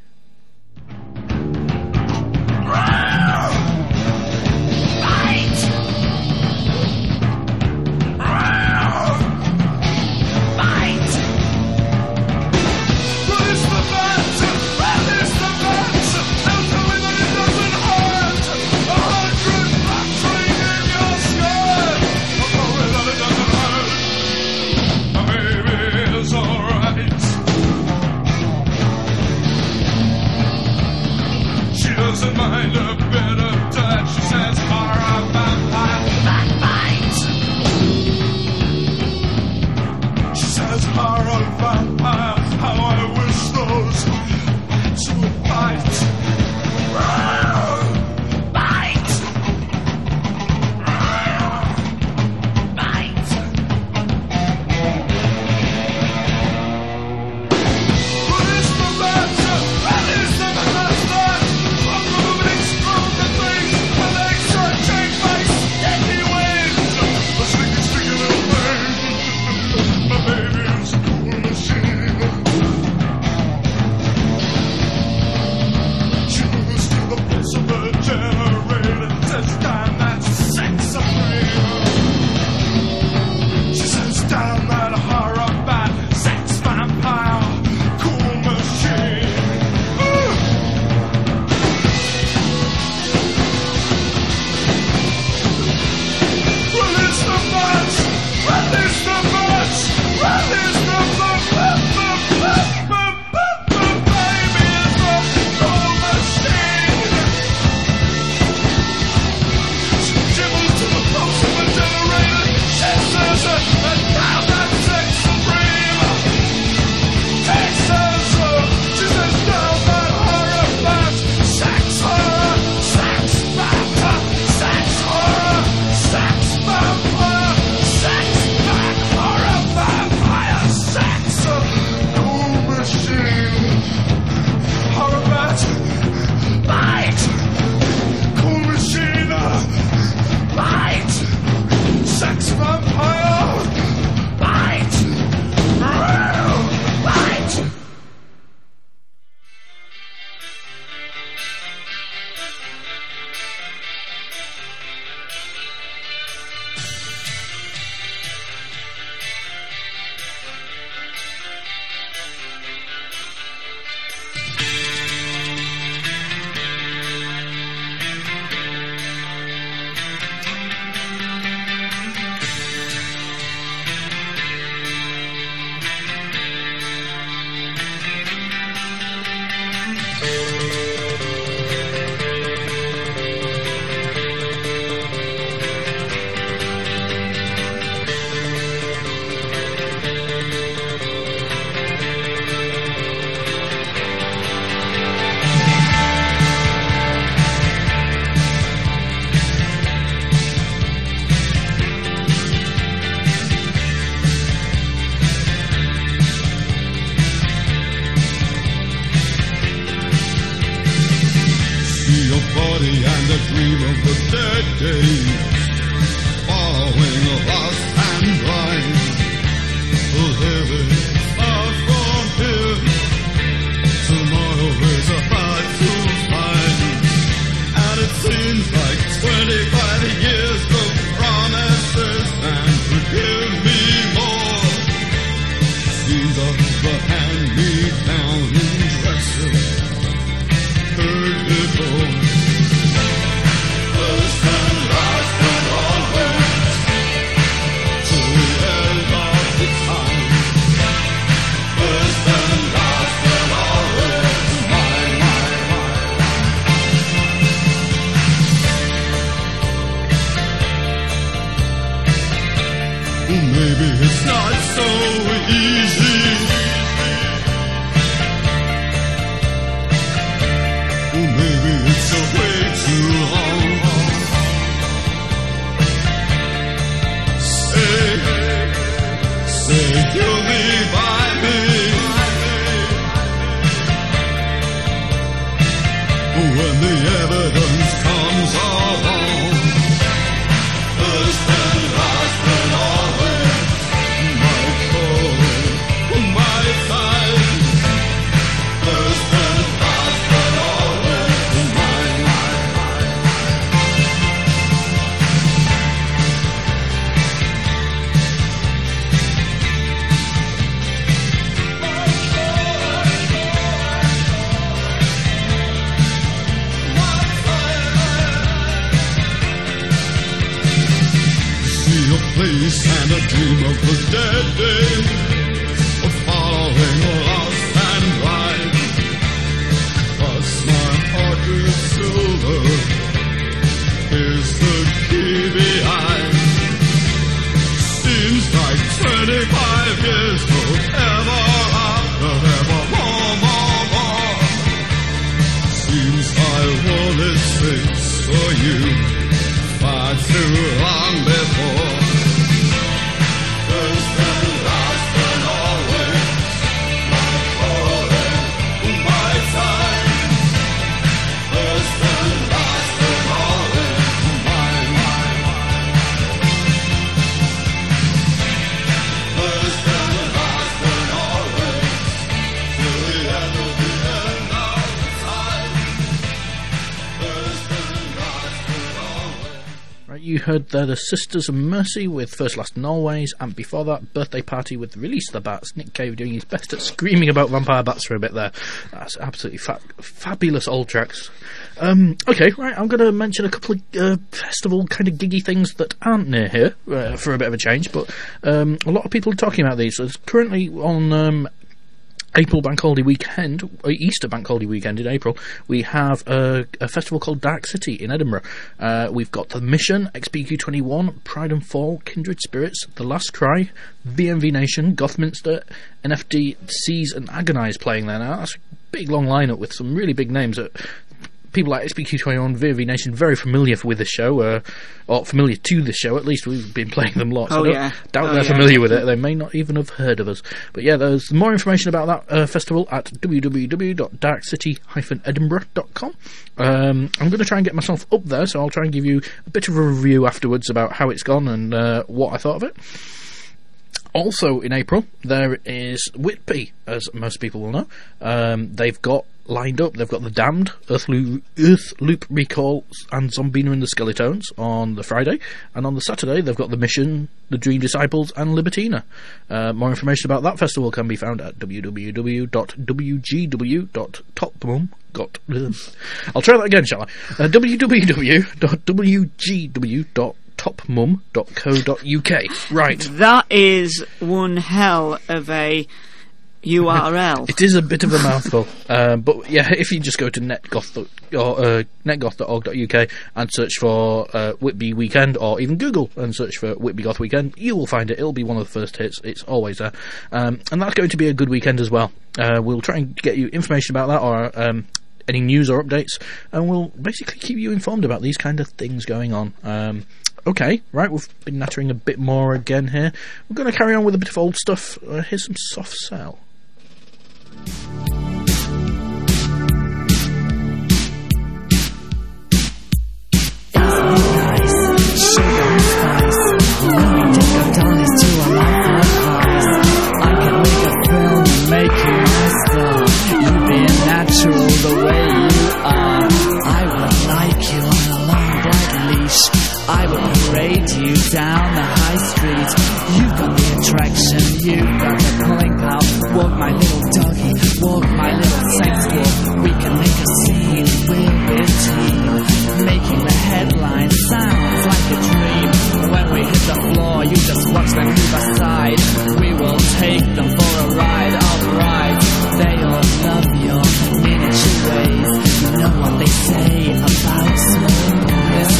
S6: Doesn't mind a bit of dirt. She says horror vampire backbite. She says horror vampire. How I wish those bats would bite. Bite. Bite. Release the bats. Release the bats.
S7: Maybe it's not so easy.
S6: peace and a dream of the dead days of following lost and blind. Cross my heart with silver is the key behind. Seems like 25 years forever after ever more. Seems I wore this face for you far too long before. First and last and always, my calling, my time. First and last and always, mine. First and last and always, till the end of the end of time. First and last and always.
S1: Right, you heard there the Sisters of Mercy with First, Last and Always, and before that, Birthday Party with Release the Bats. Nick Cave doing his best at screaming about vampire bats for a bit there. That's absolutely fabulous old tracks. Okay, right, I'm going to mention a couple of festival kind of giggy things that aren't near here for a bit of a change, but a lot of people are talking about these. There's currently on April Bank Holiday Weekend, Easter Bank Holiday Weekend in April, we have a festival called Dark City in Edinburgh. We've got The Mission, XPQ21, Pride and Fall, Kindred Spirits, The Last Cry, VMV Nation, Gothminster, NFD, Seize and Agonize playing there now. That's a big long lineup with some really big names that people like XPQ21, VMV Nation, very familiar with the show, or familiar to the show, at least we've been playing them lots.
S2: Oh,
S1: I
S2: yeah.
S1: doubt they're familiar with it, they may not even have heard of us. But yeah, there's more information about that festival at www.darkcity-edinburgh.com. I'm going to try and get myself up there, so I'll try and give you a bit of a review afterwards about how it's gone and what I thought of it. Also in April, there is Whitby, as most people will know. They've got lined up, they've got The Damned, Earth Loop Recall and Zombina and the Skeletones on the Friday, and on the Saturday they've got The Mission, The Dream Disciples and Libertina. More information about that festival can be found at www.wgw.topmum.com. I'll try that again, shall I? www.topmum.co.uk. Right.
S2: That is one hell of a URL.
S1: It is a bit of a mouthful, but yeah, if you just go to netgoth.org.uk and search for Whitby Weekend, or even Google and search for Whitby Goth Weekend, you will find it. It'll be one of the first hits. It's always there, and that's going to be a good weekend as well. We'll try and get you information about that, or any news or updates, and we'll basically keep you informed about these kind of things going on. Okay, right, we've been nattering a bit more again here. We're going to carry on with a bit of old stuff. Here's some Soft Cell.
S7: I will parade you down the high street. You've got the attraction, you've got the pulling power. Walk my little doggy, walk my little sex walk. We can make a scene, we'll be a team. Making the headlines sounds like a dream. When we hit the floor, you just watch them move aside. We will take them for a ride, alright. They all love your miniature ways. You know what they say about smoothness.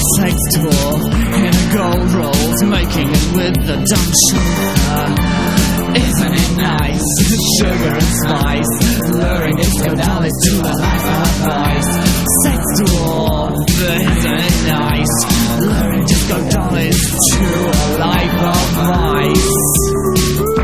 S7: sex tour in a gold rolls, making it with the dumb chauffeur. Isn't it nice? Sugar and spice, luring disco dollars to a life of vice. Sex dwarf, isn't it nice? Luring disco dollars to a life of vice.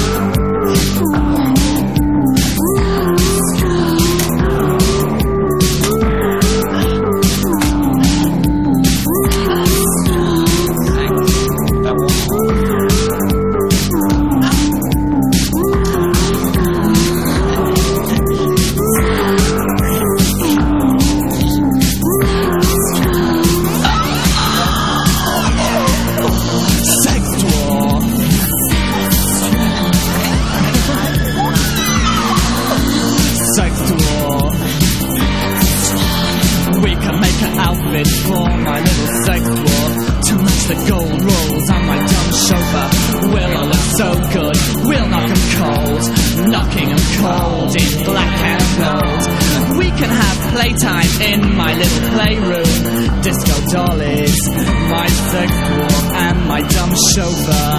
S7: For my little sex dwarf to match the gold rolls on my dumb chauffeur. We'll all look so good, we'll knock 'em cold, knocking 'em cold in black and gold. We can have playtime in my little playroom. Disco dollies, my sex dwarf and my dumb chauffeur.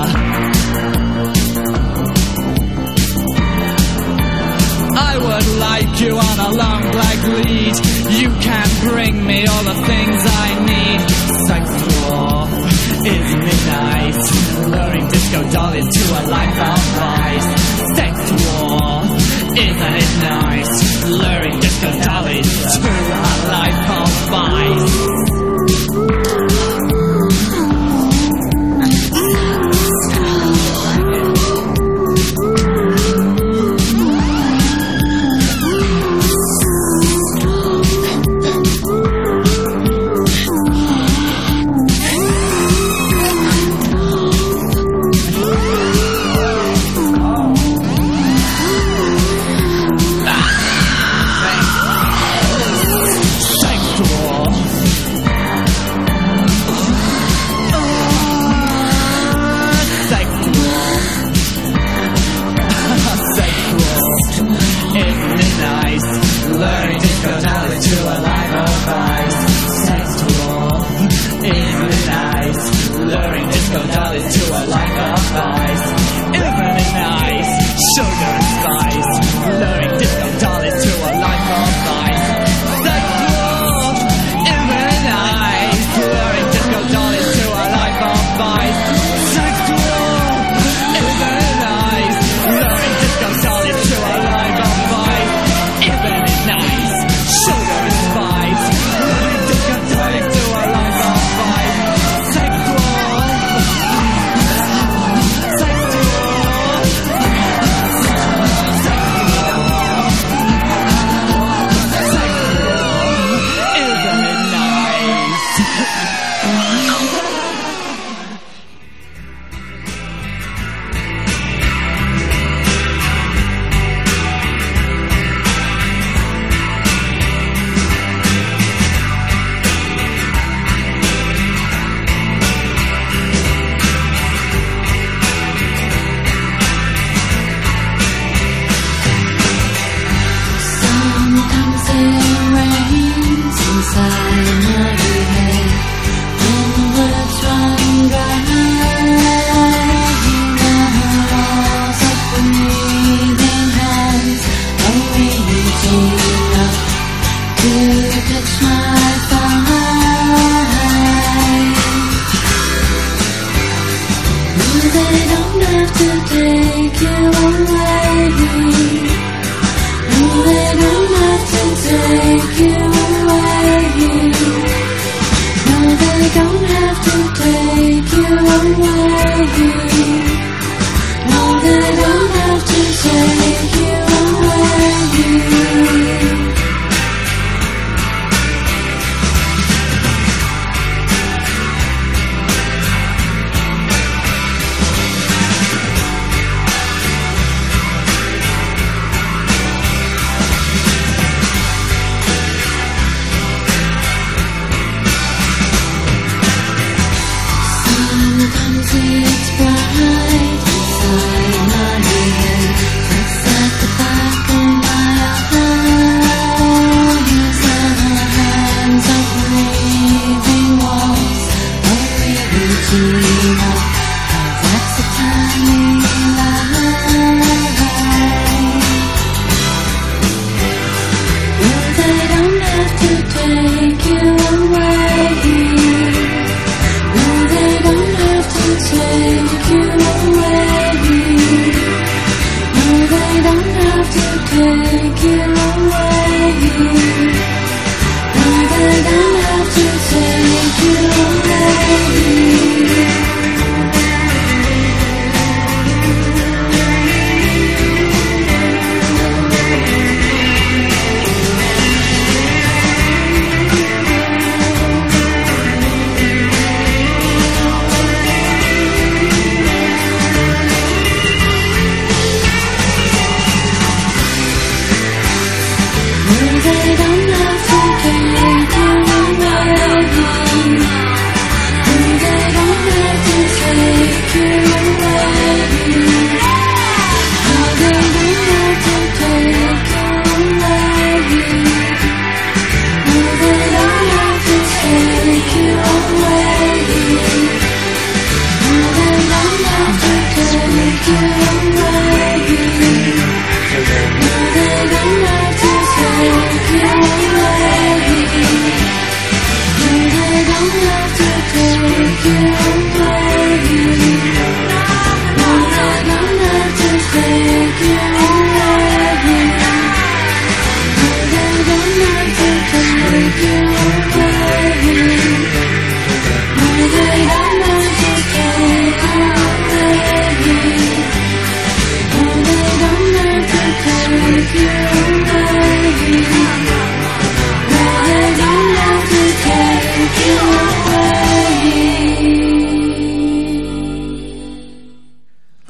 S7: I would like you on a long black lead. You can bring me all the things I need. Sex dwarf, isn't it nice? Luring disco dollies to a life of vice. Sex dwarf, isn't it nice? Luring disco dollies to a life of vice.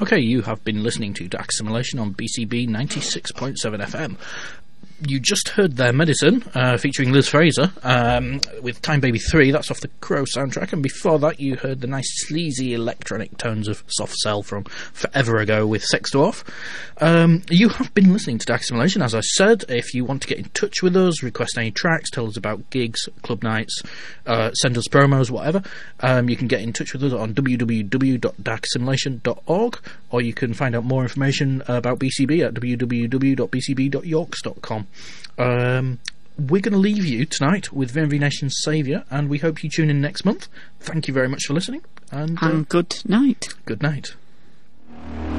S1: Okay, you have been listening to Dark Simulation on BCB 96.7 FM. You just heard Their Medicine, featuring Liz Fraser, with Time Baby 3, that's off the Crow soundtrack, and before that you heard the nice sleazy electronic tones of Soft Cell from Forever Ago with Sex Dwarf. You have been listening to Dark Simulation, as I said. If you want to get in touch with us, request any tracks, tell us about gigs, club nights, send us promos, whatever, you can get in touch with us on www.darksimulation.org, or you can find out more information about BCB at www.bcb.yorks.com. We're going to leave you tonight with VMV Nation's Saviour, and we hope you tune in next month. Thank you very much for listening, and
S2: good night.
S1: Good night.